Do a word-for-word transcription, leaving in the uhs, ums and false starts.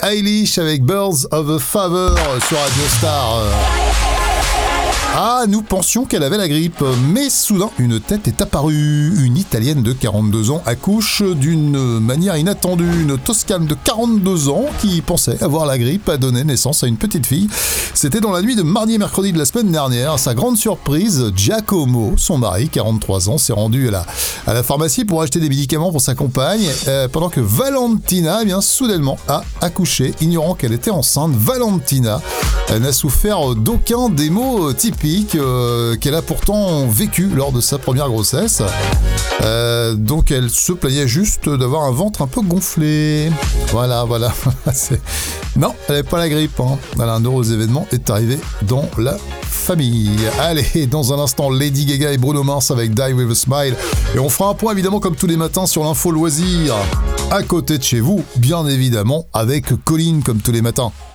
Eilish avec Birds of a Feather sur Radio Star. Ah, nous pensions qu'elle avait la grippe, mais soudain, une tête est apparue. Une Italienne de quarante-deux ans accouche d'une manière inattendue. Une Toscane de quarante-deux ans qui pensait avoir la grippe a donné naissance à une petite fille. C'était dans la nuit de mardi et mercredi de la semaine dernière. À sa grande surprise, Giacomo, son mari, quarante-trois ans, s'est rendu à la, à la pharmacie pour acheter des médicaments pour sa compagne, euh, pendant que Valentina, eh bien, soudainement, a accouché, ignorant qu'elle était enceinte. Valentina, elle n'a souffert d'aucun des maux typiques Euh, qu'elle a pourtant vécu lors de sa première grossesse. Euh, donc elle se plaignait juste d'avoir un ventre un peu gonflé. Voilà, voilà. C'est... Non, elle n'avait pas la grippe. Hein. Voilà, un heureux événement est arrivé dans la famille. Allez, dans un instant, Lady Gaga et Bruno Mars avec Die With A Smile. Et on fera un point évidemment comme tous les matins sur l'info loisir. À côté de chez vous, bien évidemment, avec Colline comme tous les matins.